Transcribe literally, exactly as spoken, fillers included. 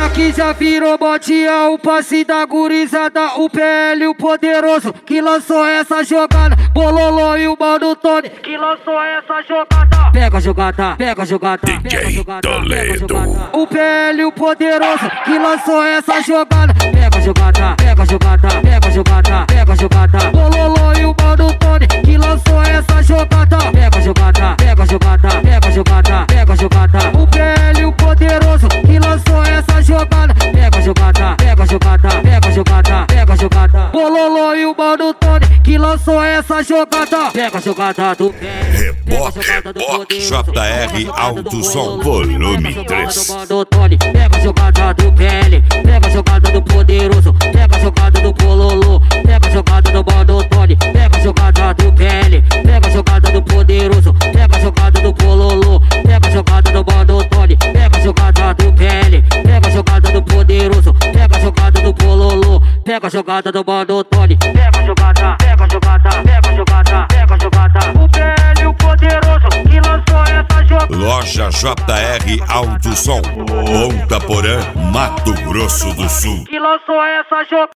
Essa aqui já virou modinha, o passe da gurizada, o P L, o poderoso, que lançou essa jogada. Bololô e o Mano Tony, que lançou essa jogada. Pega a jogada, pega a jogada, pega a jogada, pega a jogada. O P L, o poderoso, que lançou essa jogada. Pega a jogada, pega a jogada, pega a jogada, pega a jogada. Bololô e o Mano Tony, que lançou essa jogada. Pega a jogada, pega a jogada, pega a jogada, pega a jogada. O P L, o poderoso, que lançou essa jogada. Pega a jogada, pega a jogada, pega a jogada, pega a jogada. Bololô e o Mano Tony, que lançou essa jogada. Pega a jogada do P L. Reboque, reboque, J R Alto Som, volume três. Pega a jogada do P L, pega a jogada do poderoso, pega a jogada do Bololô, pega a jogada do Mano Tony, pega a jogada do P L, pega a jogada do poderoso, pega a jogada do Bololô, pega a jogada do Mano Tony, pega a jogada do P L, pega a jogada do poderoso, pega a jogada do Bololô, pega a jogada do Mano Tony, pega a jogada, pega a jogada, pega a jogada, pega a jogada. O P L, o poderoso, que lançou essa jogada. Loja J R Alto Som, Ponta Porã, Mato Grosso do Sul. Que lançou essa jogada.